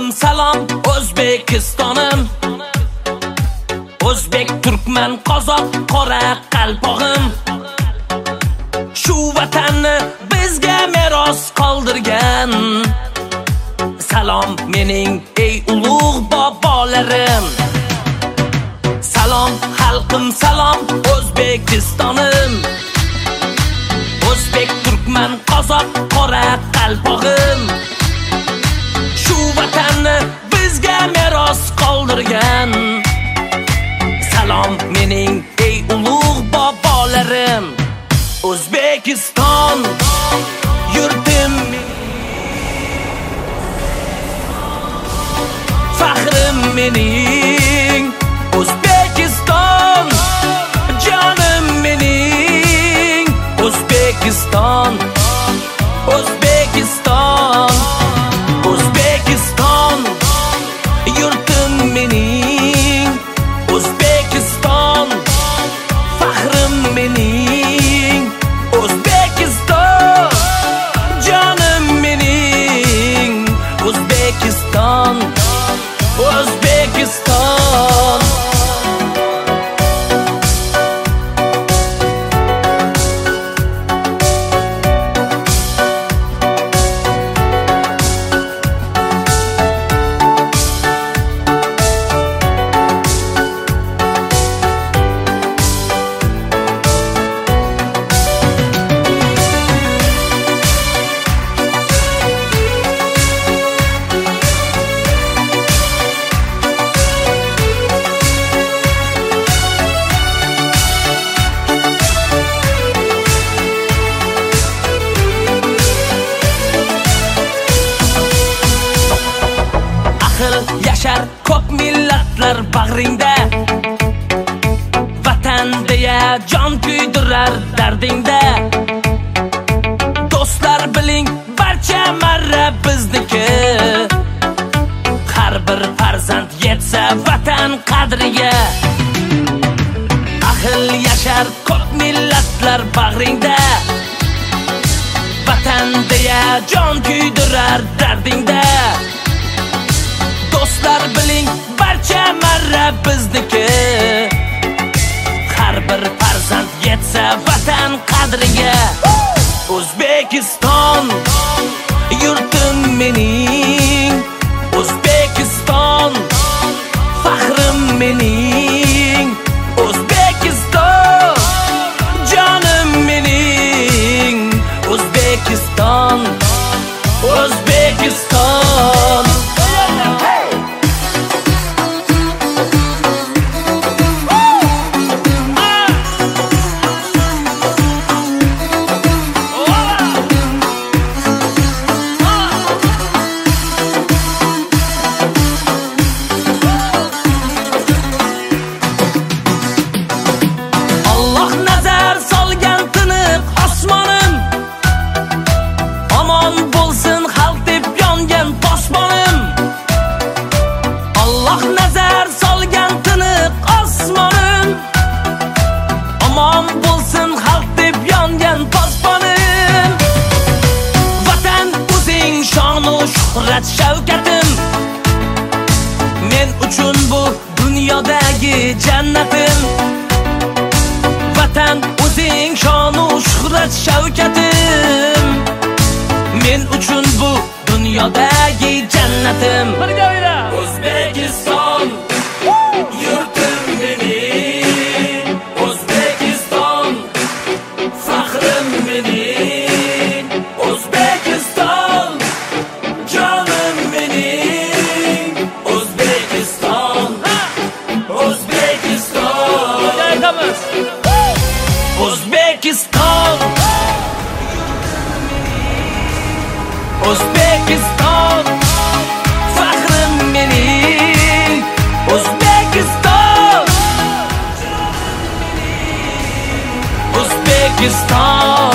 salom O'zbekistonim. O'zbek, turkman, qozoq, qora qalpog'im. Shu vatanni bizga meros qoldirgan. Salom mening ey ulug' bobolarim. Salom xalqim, salom O'zbekistonim. O'zbek, turkman, qozoq, qora qalpog'im. Shu vatanni bizga meros qoldirgan. Salom mening ey ulug' bobolarim. O'zbekiston yurtim, faxrim mening. O'zbekiston jonim mening. O'zbekiston, O'zbekiston, O'zbekiston yurtim mening. O'zbekiston faxrim mening. O'zbekiston jonim mening. O'zbekiston, O'zbekiston. Yashar ko'p millatlar bag'ringda. Vatan deya jon kuydirar dardingda. Do'stlar biling, barcha marra bizniki. Har bir farzand yetsa vatan qadriga. Ahil yashar ko'p millatlar bag'ringda. Vatan deya jon kuydirar dardingda. Do'stlar biling, barcha marra bizniki. Har bir farzand yetsa vatan qadriga. O'zbekiston yurtim mening. O'zbekiston faxrim mening. O'zbekiston jonim mening. O'zbekiston, O'zbekiston. Shuhrat shavkatim, men uchun bu dunyodagi jannatim. Vatan o'zing shonu shuhrat shavkatim, men uchun bu dunyodagi jannatim. O'zbekiston yurtim mening. O'zbekiston faxrim mening. O'zbekiston jonim mening. O'zbekiston, O'zbekiston. O'zbekiston, O'zbekiston faxrim mening. O'zbekiston, O'zbekiston.